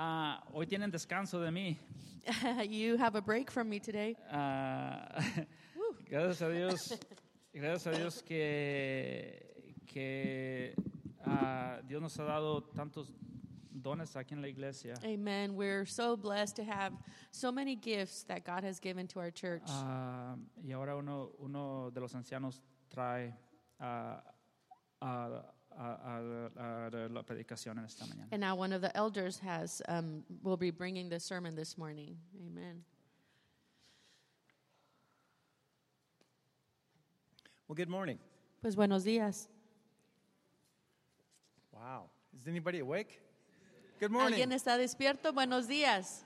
Hoy tienen descanso de mí. You have a break from me today. Gracias a Dios que Dios nos ha dado tantos dones aquí en la iglesia. Amen. We're so blessed to have so many gifts that God has given to our church. Y ahora uno de los ancianos trae la predicación en esta mañana. And now one of the elders will be bringing the sermon this morning. Amen. Well, good morning. Pues buenos días. Wow. Is anybody awake? Good morning. ¿Alguien está despierto? Buenos días.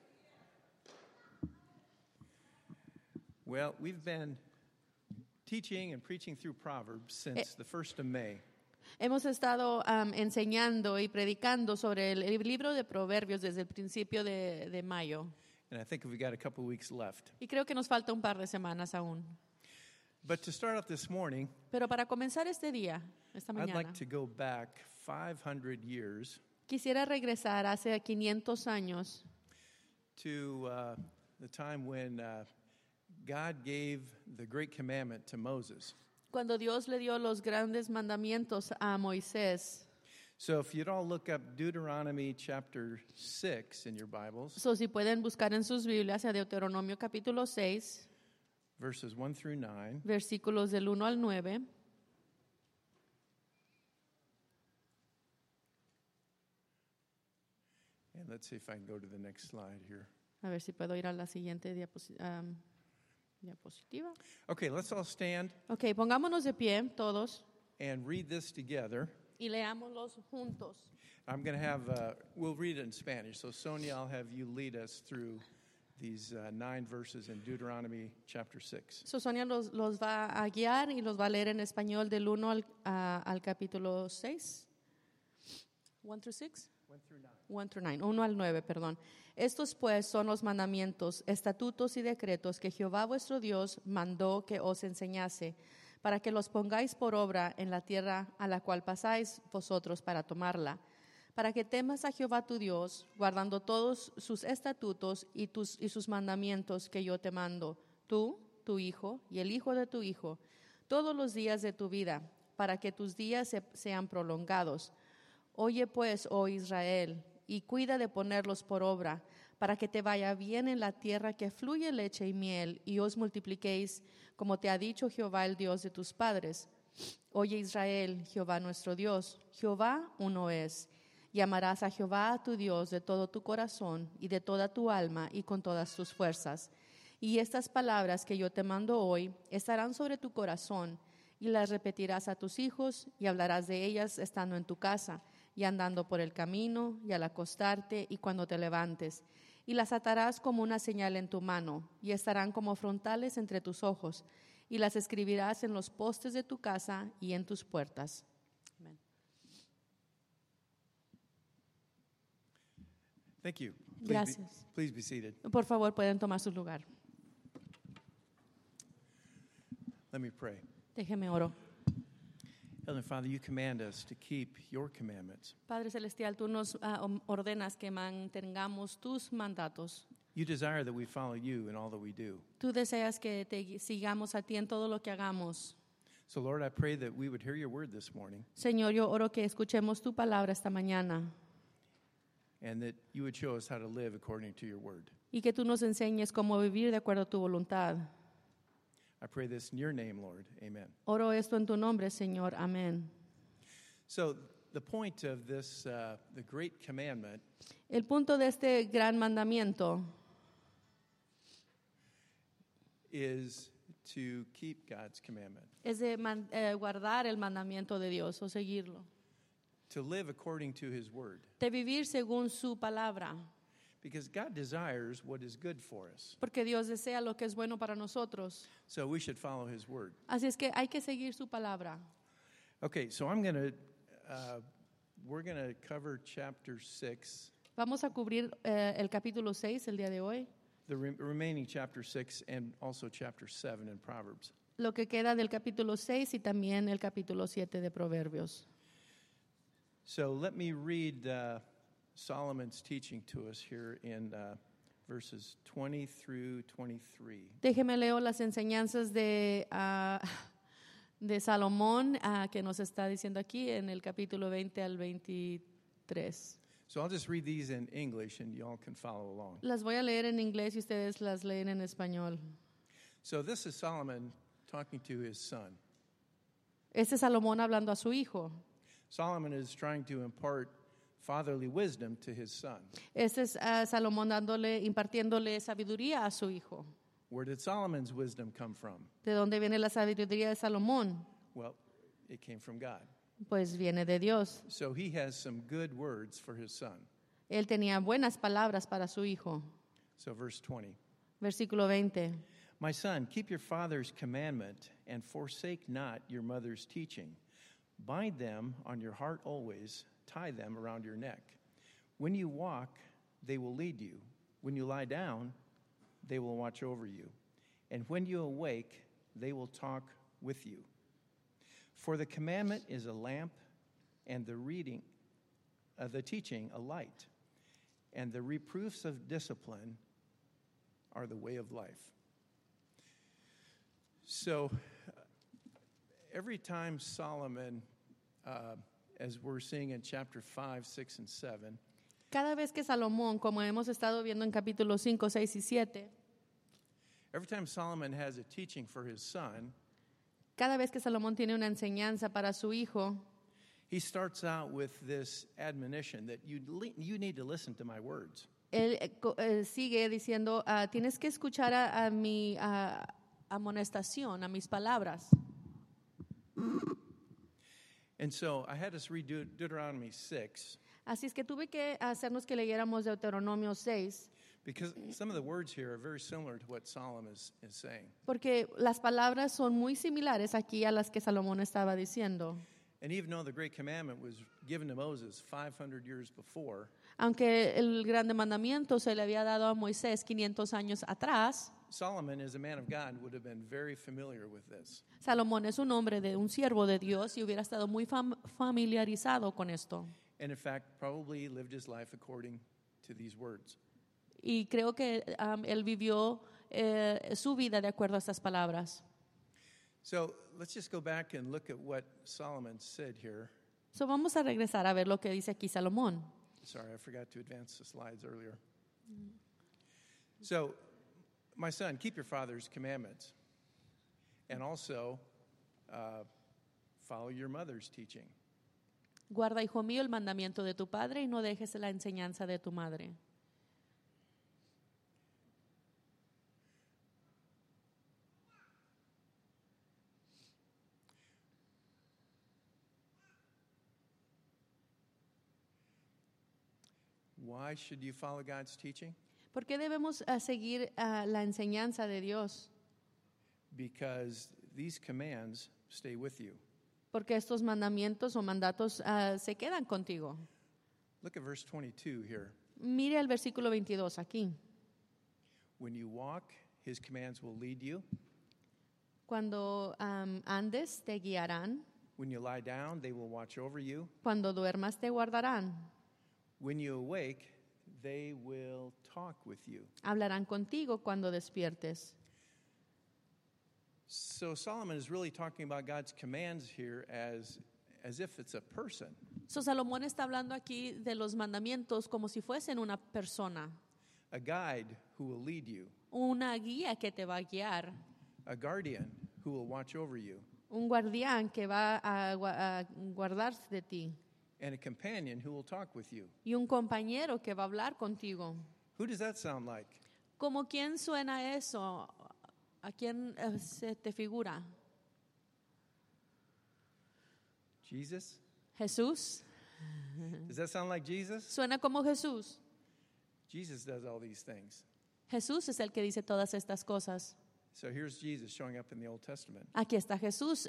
Well, we've been teaching and preaching through Proverbs since the 1st of May. Hemos estado enseñando y predicando sobre el libro de Proverbios desde el principio de mayo. And I think we've got a couple of weeks left. Y creo que nos falta un par de semanas aún. But to start off this morning, Pero para comenzar esta I'd mañana, like to go back 500 years quisiera regresar hace 500 años to the time when God gave the great commandment to Moses. cuando Dios le dio los grandes mandamientos a Moisés. So if you'd all look up Deuteronomy chapter 6 in your Bibles, So, si pueden buscar en sus Biblias a Deuteronomio capítulo 6, verses 1 through 9. versículos del 1 al 9. And let's see if I can go to the next slide here. A ver si puedo ir a la siguiente diapositiva. Okay, let's all stand Ok, pongámonos de pie todos and read this together. y leámoslos juntos. I'm going to have, we'll read it in Spanish. So, Sonia, I'll have you lead us through these 9 verses in Deuteronomy chapter 6. So, Sonia los va a guiar y los va a leer en español del 1 al capítulo 6. 1 through 6? 1 through 9. 1 al 9, perdón. Estos pues son los mandamientos, estatutos y decretos que Jehová vuestro Dios mandó que os enseñase, para que los pongáis por obra en la tierra a la cual pasáis vosotros para tomarla, para que temas a Jehová tu Dios, guardando todos sus estatutos y sus mandamientos que yo te mando, tú, tu hijo y el hijo de tu hijo, todos los días de tu vida, para que tus días sean prolongados. Oye pues, oh Israel, y cuida de ponerlos por obra, para que te vaya bien en la tierra que fluye leche y miel, y os multipliquéis, como te ha dicho Jehová, el Dios de tus padres. Oye Israel, Jehová nuestro Dios, Jehová uno es. Y amarás a Jehová tu Dios de todo tu corazón y de toda tu alma y con todas tus fuerzas. Y estas palabras que yo te mando hoy estarán sobre tu corazón, y las repetirás a tus hijos, y hablarás de ellas estando en tu casa, y andando por el camino, y al acostarte, y cuando te levantes. Y las atarás como una señal en tu mano, y estarán como frontales entre tus ojos, y las escribirás en los postes de tu casa y en tus puertas. Amén. Thank you. Gracias. Please be seated. Por favor, pueden tomar su lugar. Let me pray. Déjeme oro. Heavenly Father, you command us to keep your commandments. Padre Celestial, tú nos ordenas que mantengamos tus mandatos. You desire that we follow you in all that we do. Tú deseas que te sigamos a ti en todo lo que hagamos. So, Lord, I pray that we would hear your word this morning Señor, yo oro que escuchemos tu palabra esta mañana and that you would show us how to live according to your word. y que tú nos enseñes cómo vivir de acuerdo a tu voluntad. I pray this in your name, Lord. Amen. Oro esto en tu nombre, Señor. Amén. So, the point of this, the great commandment, El punto de este gran mandamiento is to keep God's commandment, es de guardar el mandamiento de Dios o seguirlo, to live according to his word. de vivir según su palabra, Because God desires what is good for us. porque Dios desea lo que es bueno para nosotros. So we should follow his word. Así es que hay que seguir su palabra. Okay, so we're going to cover chapter 6, Vamos a cubrir el capítulo 6 el día de hoy, the remaining chapter 6, and also chapter 7 in Proverbs. lo que queda del capítulo 6 y también el capítulo 7 de Proverbios. So let me read Solomon's teaching to us here in verses 20 through 23. Déjeme leo las enseñanzas de Salomón que nos está diciendo aquí en el capítulo 20 al 23. So I'll just read these in English and y'all can follow along. Las voy a leer en inglés y ustedes las leen en español. So this is Solomon talking to his son. Este es Salomón hablando a su hijo. Solomon is trying to impart fatherly wisdom to his son. Este es Salomón impartiéndole sabiduría a su hijo. Where did Solomon's wisdom come from? ¿De dónde viene la sabiduría de Salomón? Well, it came from God. Pues viene de Dios. So he has some good words for his son. Él tenía buenas palabras para su hijo. So verse 20. Versículo 20. My son, keep your father's commandment and forsake not your mother's teaching. Bind them on your heart always, tie them around your neck. When you walk, they will lead you. When you lie down, they will watch over you. And when you awake, they will talk with you. For the commandment is a lamp, and the teaching a light, and the reproofs of discipline are the way of life. So, every time Solomon, as we're seeing in chapter 5, 6, and 7, Cada vez que Salomón, como hemos estado viendo en capítulos 5, 6 y 7, every time Solomon has a teaching for his son, cada vez que Salomón tiene una enseñanza para su hijo, he starts out with this admonition that you need to listen to my words. él sigue diciendo, tienes que escuchar a mi amonestación, a mis palabras. And so I had us read Deuteronomy 6 Así es que tuve que hacernos que leyéramos Deuteronomio 6, because some of the words here are very similar to what Solomon is saying. porque las palabras son muy similares aquí a las que Salomón estaba diciendo. And even though the Great Commandment was given to Moses 500 years before, Aunque el grande mandamiento se le había dado a Moisés 500 años atrás, Solomon, as a man of God, would have been very familiar with this. Salomón es un hombre de un siervo de Dios y hubiera estado muy familiarizado con esto. And in fact, probably lived his life according to these words. Y creo que él vivió su vida de acuerdo a estas palabras. So let's just go back and look at what Solomon said here. So vamos a regresar a ver lo que dice aquí Salomón. Sorry, I forgot to advance the slides earlier. So, my son, keep your father's commandments, and also follow your mother's teaching. Guarda, hijo mío, el mandamiento de tu padre y no dejes la enseñanza de tu madre. Why should you follow God's teaching? ¿Por qué debemos seguir la enseñanza de Dios? Because these commands stay with you. Porque estos mandamientos o mandatos se quedan contigo. Look at verse 22 here. Mire el versículo 22 aquí. When you walk, his commands will lead you. Cuando andes, te guiarán. When you lie down, they will watch over you. Cuando duermas, te guardarán. When you awake, they will talk with you. Hablarán contigo cuando despiertes. So Solomon is really talking about God's commands here as if it's a person. So Salomón está hablando aquí de los mandamientos como si fuesen una persona, A guide who will lead you. una guía que te va a guiar, A guardian who will watch over you. un guardián que va a guardarse de ti And a companion who will talk with you. y un compañero que va a hablar contigo. Who does that sound like? ¿Cómo quién suena eso? ¿A quién se te figura? Jesus? ¿Jesús? Does that sound like Jesus? ¿Suena como Jesús? Jesus does all these things. Jesús es el que dice todas estas cosas. So here's Jesus showing up in the Old Testament. Aquí está Jesús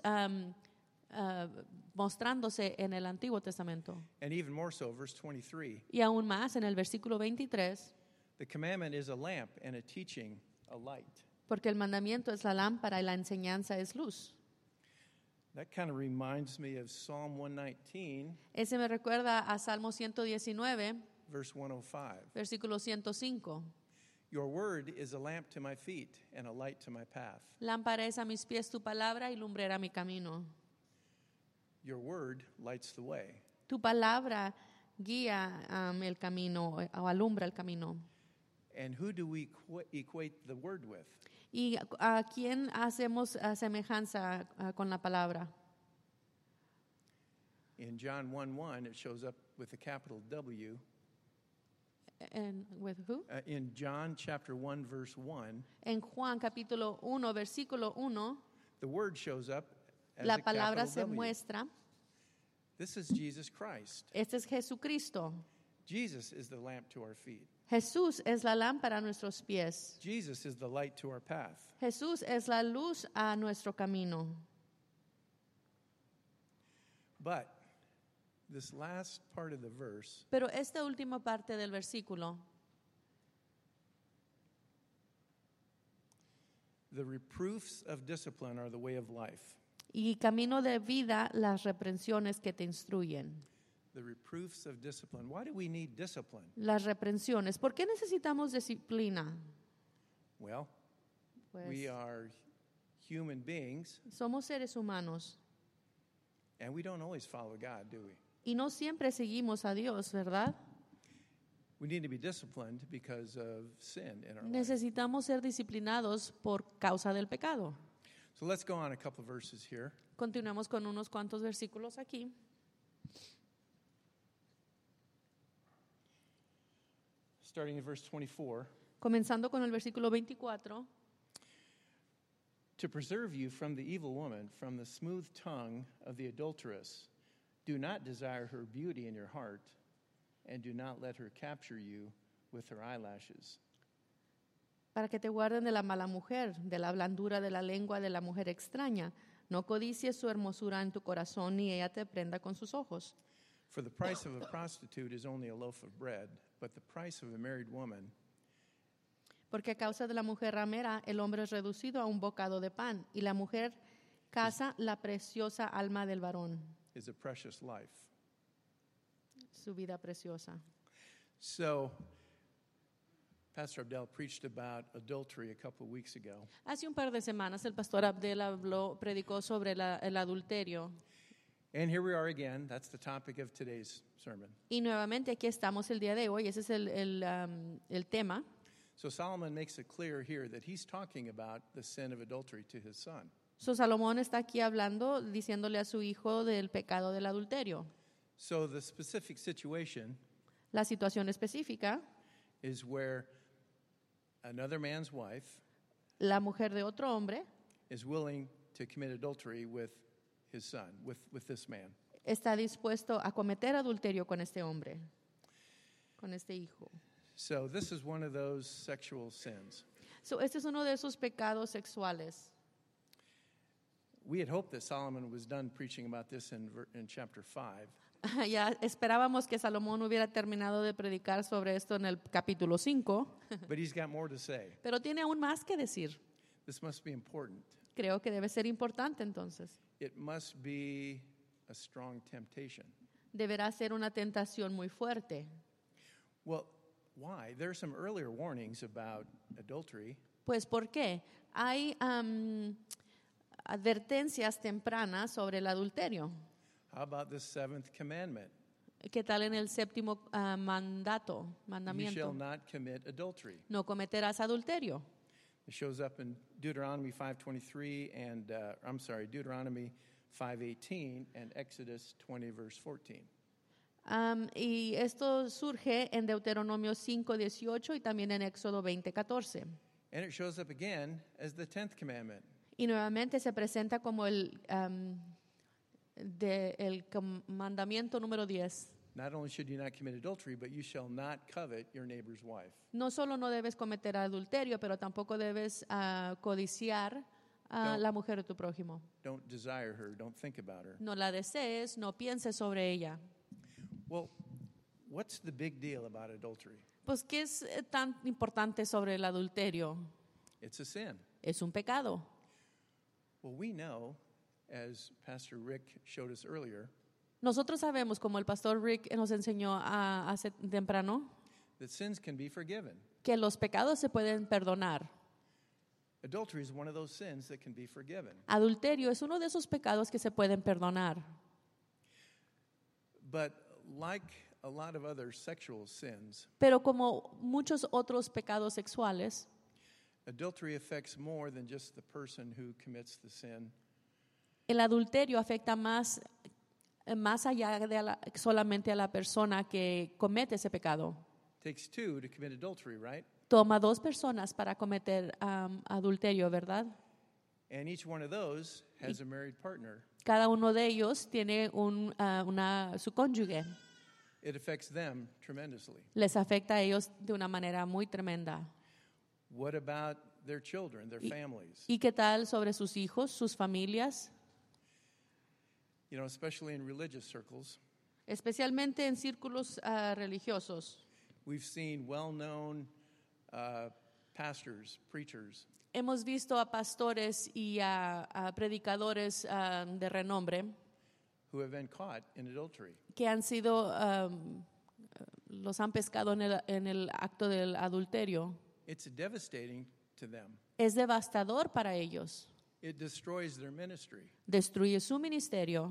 mostrándose en el Antiguo Testamento. And even more so, verse 23. Y aún más en el versículo 23, The commandment is a lamp and a teaching a light. porque el mandamiento es la lámpara y la enseñanza es luz. That kind of reminds me of Psalm 119, Ese me recuerda a Salmo 119, verse 105. Versículo 105. Your word is a lamp to my feet and a light to my path. Lámpara es a mis pies tu palabra y lumbrera mi camino. Your word lights the way. Tu palabra guía el camino o alumbra el camino. And who do we equate the word with? ¿Y a quién hacemos semejanza con la palabra? In John 1:1, it shows up with a capital W. And with who? In John chapter 1, verse 1, En Juan capítulo 1, versículo 1, the word shows up as la a palabra capital se W. muestra. This is Jesus Christ. Este es Jesucristo. Jesus is the lamp to our feet. Jesús es la lámpara a nuestros pies. Jesus is the light to our path. Jesús es la luz a nuestro camino. But this last part of the verse, Pero esta última parte del versículo, the reproofs of discipline are the way of life. y camino de vida, las reprensiones que te instruyen. The reproofs of discipline. Why do we need discipline? Las reprensiones. ¿Por qué necesitamos disciplina? Well, Pues, we are human beings, somos seres humanos and we don't always follow God, do we? y no siempre seguimos a Dios, ¿verdad? We need to be disciplined because of sin in our life. Necesitamos ser disciplinados por causa del pecado. So let's go on a couple of verses here. Continuemos con unos cuantos versículos aquí. Starting in verse 24. Comenzando con el versículo 24. To preserve you from the evil woman, from the smooth tongue of the adulteress, do not desire her beauty in your heart, and do not let her capture you with her eyelashes. Para que te guarden de la mala mujer, de la blandura de la lengua de la mujer extraña. No codicies su hermosura en tu corazón, ni ella te prenda con sus ojos. For the price of a prostitute is only a loaf of bread, but the price of a married woman Porque a causa de la mujer ramera, el hombre es reducido a un bocado de pan, y la mujer caza la preciosa alma del varón, is a precious life. su vida preciosa. So, Pastor Abdel preached about adultery a couple of weeks ago. Hace un par de semanas el pastor Abdel predicó sobre el adulterio. And here we are again. That's the topic of today's sermon. Y nuevamente aquí estamos el día de hoy, ese es el tema. So Solomon makes it clear here that he's talking about the sin of adultery to his son. So Salomón está aquí hablando, diciéndole a su hijo del pecado del adulterio. So the specific situation La situación específica, is where another man's wife la mujer de otro hombre is willing to commit adultery with his son, with this man. está dispuesto a cometer adulterio con este hombre, con este hijo. So this is one of those sexual sins. So, este es uno de esos pecados sexuales. We had hoped that Solomon was done preaching about this in chapter 5. Ya esperábamos que Salomón hubiera terminado de predicar sobre esto en el capítulo 5, But he's got more to say. pero tiene aún más que decir. This must be important. Creo que debe ser importante entonces. It must be a strong temptation. Deberá ser una tentación muy fuerte. Well, why? There are some earlier warnings about adultery. Pues ¿por qué? Hay advertencias tempranas sobre el adulterio. How about the seventh commandment? ¿Qué tal en el séptimo You shall mandamiento? not commit adultery. No cometerás adulterio. It shows up in Deuteronomy 5:23 and Deuteronomy 5:18 and Exodus 20 verse 14. Y esto surge en Deuteronomio 5:18 y también en Éxodo 20:14. And it shows up again as the 10th commandment. Y nuevamente se presenta como el mandamiento número 10. Not only should you not commit adultery, but you shall not covet your neighbor's wife. No solo no debes cometer adulterio, pero tampoco debes codiciar a la mujer de tu prójimo. Don't desire her, don't think about her. No la desees, no pienses sobre ella. Well, what's the big deal about adultery? Pues, ¿qué es tan importante sobre el adulterio? It's a sin. Es un pecado. Well, we know, as Pastor Rick showed us earlier, Nosotros sabemos, como el pastor Rick nos enseñó hace temprano, that sins can be forgiven. que los pecados se pueden perdonar. Adultery is one of those sins that can be forgiven. Adulterio es uno de esos pecados que se pueden perdonar. But like a lot of other sexual sins, Pero como muchos otros pecados sexuales, adultery affects more than just the person who commits the sin. el adulterio afecta más allá de solamente a la persona que comete ese pecado. It takes two to commit adultery, right? Toma 2 personas para cometer adulterio, ¿verdad? And each one of those has a married partner. Cada uno de ellos tiene su cónyuge. It affects them tremendously. Les afecta a ellos de una manera muy tremenda. What about their children, their families? ¿Y qué tal sobre sus hijos, sus familias? You know, especially in religious circles, Especialmente en círculos religiosos. we've seen well-known pastors, preachers, Hemos visto a pastores y a predicadores de renombre who have been caught in adultery. que han sido, los han pescado en el acto del adulterio. It's devastating to them. Es devastador para ellos. It destroys their ministry. Destruye su ministerio.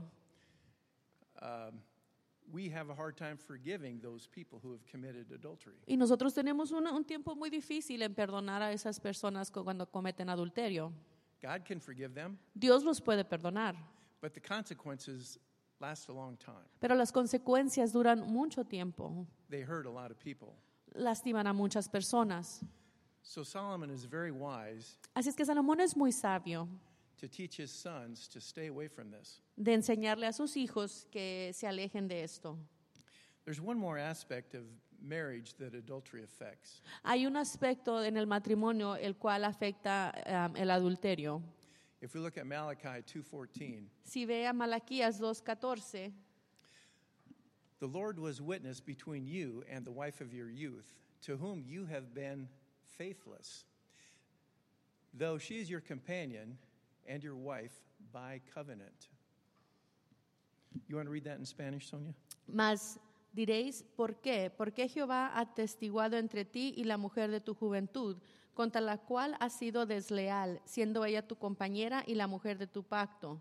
We have a hard time forgiving those people who have committed adultery. Y nosotros tenemos un tiempo muy difícil en perdonar a esas personas cuando cometen adulterio. God can forgive them, Dios los puede perdonar, but the consequences last a long time. pero las consecuencias duran mucho tiempo. They hurt a lot of people. Lastiman a muchas personas. So Solomon is very wise Así es que Salomón es muy sabio to teach his sons to stay away from this. de enseñarle a sus hijos que se alejen de esto. There's one more aspect of marriage that adultery affects. Hay un aspecto en el matrimonio el cual afecta el adulterio. If we look at Malachi 2:14, Si ve a Malaquías 2:14, the Lord was witness between you and the wife of your youth, to whom you have been faithless, though she is your companion and your wife by covenant. You want to read that in Spanish, Sonia? mas diréis, ¿por qué? Porque Jehová ha atestiguado entre ti y la mujer de tu juventud, contra la cual has sido desleal, siendo ella tu compañera y la mujer de tu pacto.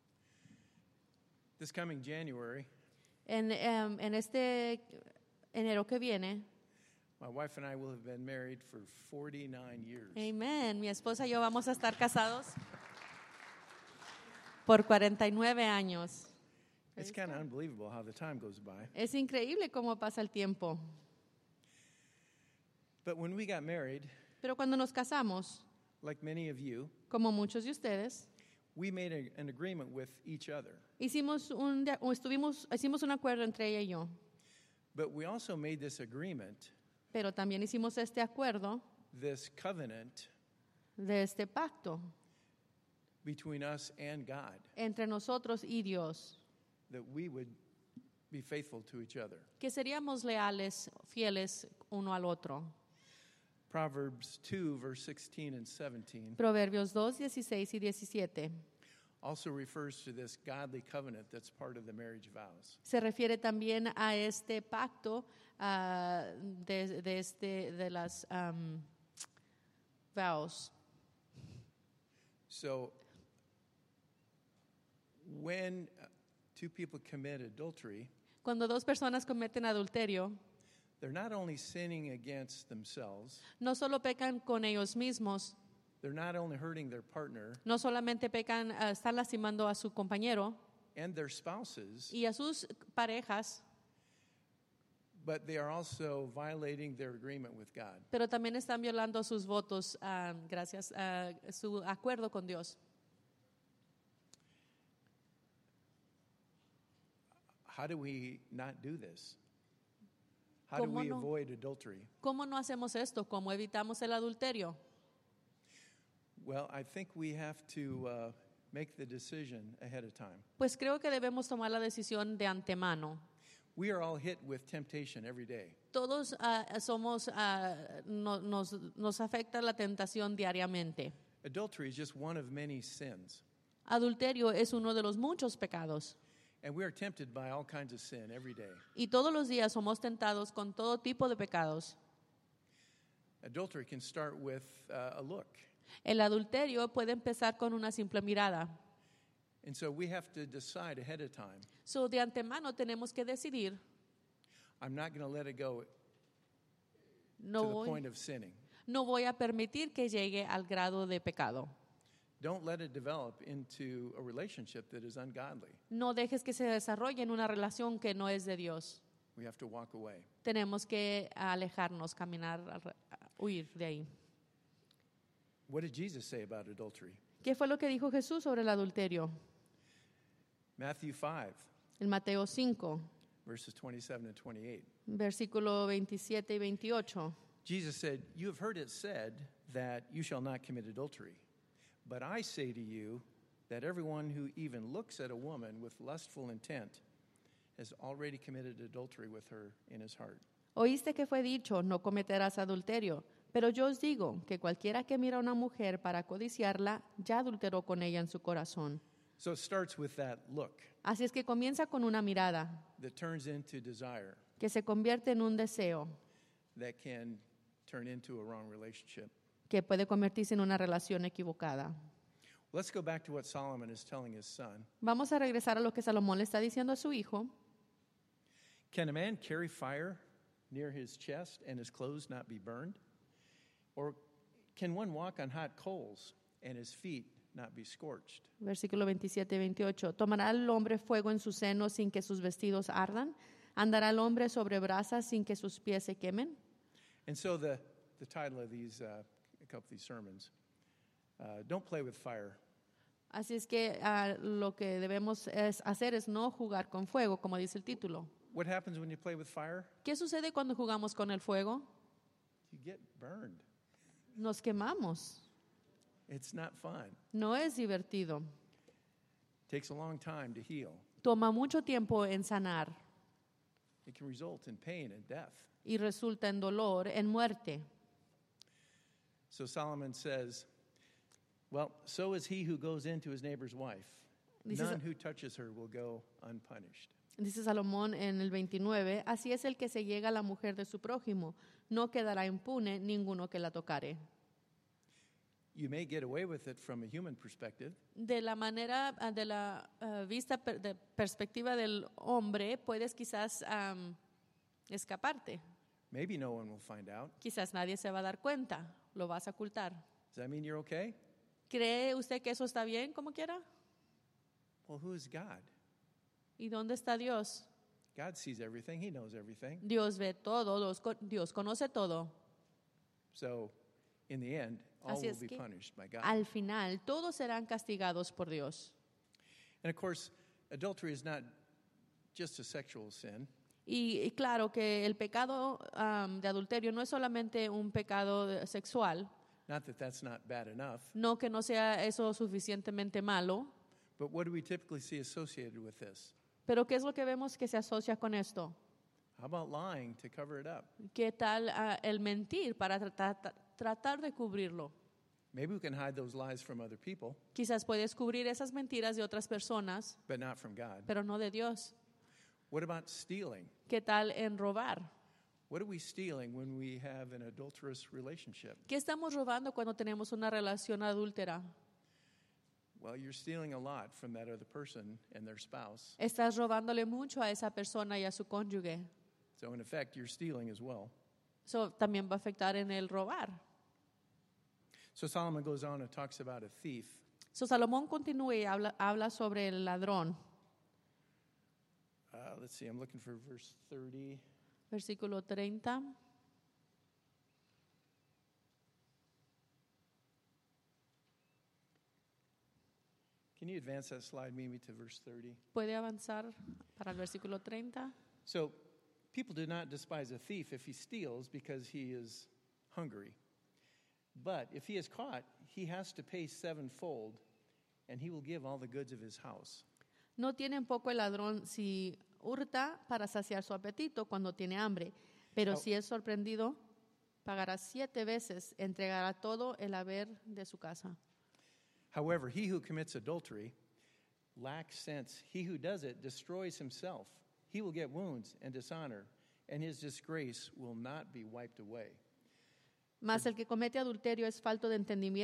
This coming January, En este enero que viene, my wife and I will have been married for 49 years. amén, mi esposa y yo vamos a estar casados por 49 años. It's kind of unbelievable how the time goes by. Es increíble cómo pasa el tiempo. But when we got married, Pero cuando nos casamos, like many of you, como muchos de ustedes, we made an agreement with each other. hicimos un acuerdo entre ella y yo. But we also made this agreement, Pero también hicimos este acuerdo this covenant de este pacto between us and God, entre nosotros y Dios, that we would be faithful to each other. que seríamos leales, fieles uno al otro. Proverbs 2, verse 16 and 17 Proverbios 2, 16 y 17. also refers to this godly covenant that's part of the marriage vows. Se refiere también a este pacto de las vows. So when two people commit adultery, Cuando 2 personas cometen adulterio, they're not only sinning against themselves, no solo pecan con ellos mismos, they're not only hurting their partner no solamente pecan, están lastimando a su compañero and their spouses, y a sus parejas, but they are also violating their agreement with God. pero también están violando sus votos gracias a su acuerdo con Dios. How do we not do this? How do ¿Cómo we no? avoid adultery? ¿Cómo no hacemos esto? ¿Cómo evitamos el adulterio? Well, I think we have to make the decision ahead of time. Pues creo que debemos tomar la decisión de antemano. We are all hit with temptation every day. Todos nos afecta la tentación diariamente. Adultery is just one of many sins. Adulterio es uno de los muchos pecados. And we are tempted by all kinds of sin every day. Y todos los días somos tentados con todo tipo de pecados. Adultery can start with a look. El adulterio puede empezar con una simple mirada. And so we have to decide ahead of time, So, de antemano tenemos que decidir, I'm not going to let it go no to the voy, point of sinning. no voy a permitir que llegue al grado de pecado. Don't let it develop into a relationship that is ungodly. No dejes que se desarrolle en una relación que no es de Dios. We have to walk away. Tenemos que alejarnos, caminar, huir de ahí. What did Jesus say about adultery? ¿Qué fue lo que dijo Jesús sobre el adulterio? Matthew 5, En Mateo 5, verses 27 and 28. versículo 27 y 28. Jesus said, "You have heard it said that you shall not commit adultery. But I say to you that everyone who even looks at a woman with lustful intent has already committed adultery with her in his heart." Oíste que fue dicho, no cometerás adulterio. Pero yo os digo que cualquiera que mira a una mujer para codiciarla, ya adulteró con ella en su corazón. So it starts with that look Así es que comienza con una mirada that turns into desire, que se convierte en un deseo, that can turn into a wrong relationship. que puede convertirse en una relación equivocada. Let's go back to what Solomon is telling his son. Vamos a regresar a lo que Salomón le está diciendo a su hijo. Can a man carry fire near his chest and his clothes not be burned? Or can one walk on hot coals and his feet not be scorched? Versículo 27 y 28. ¿Tomará el hombre fuego en su seno sin que sus vestidos ardan? ¿Andará el hombre sobre brasas sin que sus pies se quemen? And so the title of these, a couple of these sermons, don't play with fire. Así es que lo que debemos hacer es no jugar con fuego, como dice el título. What happens when you play with fire? ¿Qué sucede cuando jugamos con el fuego? You get burned. Nos quemamos. It's not fun. No es divertido. It takes a long time to heal. Toma mucho tiempo en sanar It can result in pain and death. y resulta en dolor, en muerte. So Solomon says, well, so is he who goes into his neighbor's wife. Dice, None who touches her will go unpunished. dice Salomón en el 29, así es el que se llega a la mujer de su prójimo, no quedará impune ninguno que la tocare. You may get away with it from a human perspective, De la manera, de la vista, de perspectiva del hombre, puedes quizás escaparte. maybe no one will find out. Quizás nadie se va a dar cuenta, lo vas a ocultar. Does that mean you're okay? ¿Cree usted que eso está bien como quiera? Well, who is God? ¿Y dónde está Dios? God sees everything. He knows everything. Dios ve todo, Dios conoce todo. So, in the end, all Así will es be que punished by God. al final todos serán castigados por Dios. And of course, adultery is not just a sexual sin. Y claro que el pecado de adulterio no es solamente un pecado sexual, Not that that's not bad enough, no que no sea eso suficientemente malo, but what do we typically see associated with this? pero ¿qué es lo que vemos que se asocia con esto? How about lying to cover it up? ¿Qué tal el mentir para tratar de cubrirlo? Maybe we can hide those lies from other people, Quizás puedes cubrir esas mentiras de otras personas, but not from God. pero no de Dios. What about stealing? ¿Qué tal en robar? What are we stealing when we have an adulterous relationship? ¿Qué estamos robando cuando tenemos una relación adúltera? Well, you're stealing a lot from that other person and their spouse. Estás robándole mucho a esa persona y a su cónyuge. So, in effect, you're stealing as well. Eso también va a afectar en el robar. So, Solomon goes on and talks about a thief. So, Salomón continúa y habla sobre el ladrón. Let's see, I'm looking for verse 30. Versículo 30. Can you advance that slide maybe to verse 30? ¿Puede avanzar para el versículo 30? So, people do not despise a thief if he steals because he is hungry. But if he is caught, he has to pay sevenfold, and he will give all the goods of his house. No tiene en poco el ladrón si hurta para saciar su apetito cuando tiene hambre, pero si es sorprendido, pagará 7 veces, entregará todo el haber de su casa. However, he who commits adultery lacks sense. He who does it destroys himself. He will get wounds and dishonor, and his disgrace will not be wiped away. Mas el que comete adulterio es falto de entendimiento